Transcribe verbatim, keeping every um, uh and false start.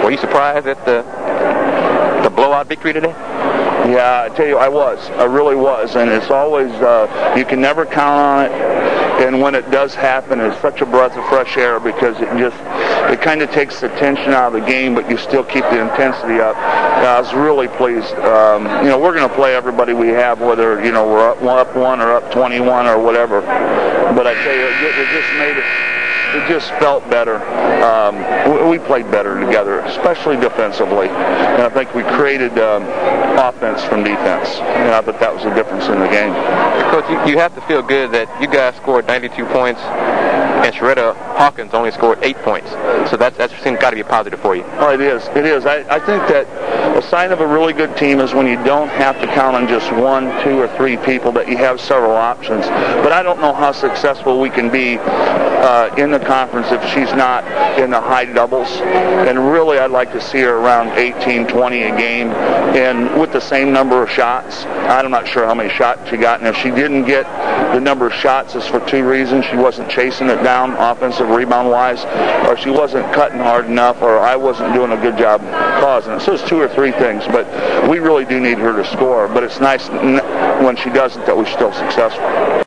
Were you surprised at the the blowout victory today? Yeah, I tell you, I was. I really was. And it's always, uh, you can never count on it. And when it does happen, it's such a breath of fresh air because it just, it kind of takes the tension out of the game, but you still keep the intensity up. Yeah, I was really pleased. Um, you know, we're going to play everybody we have, whether, you know, we're up, up one or up twenty-one or whatever. But I tell you, it, it just made it, it just felt better. Um, we, we played better together, especially defensively. And I think we created um, offense from defense. And I thought that was the difference in the game. Coach, you, you have to feel good that you guys scored ninety-two points and Sheretta Hawkins only scored eight points. So that's that's got to be positive for you. Oh, it is. It is. I, I think that a sign of a really good team is when you don't have to count on just one, two, or three people, that you have several options. But I don't know how successful we can be uh, in the conference if she's not in the high doubles. And really, I'd like to see her around eighteen, twenty a game, and with the same number of shots. I'm not sure how many shots she got, and if she didn't get the number of shots, it's for two reasons. She wasn't chasing it down offensive rebound-wise, or she wasn't cutting hard enough, or I wasn't doing a good job causing it. So it's two or three things, but we really do need her to score. But it's nice when she doesn't that we're still successful.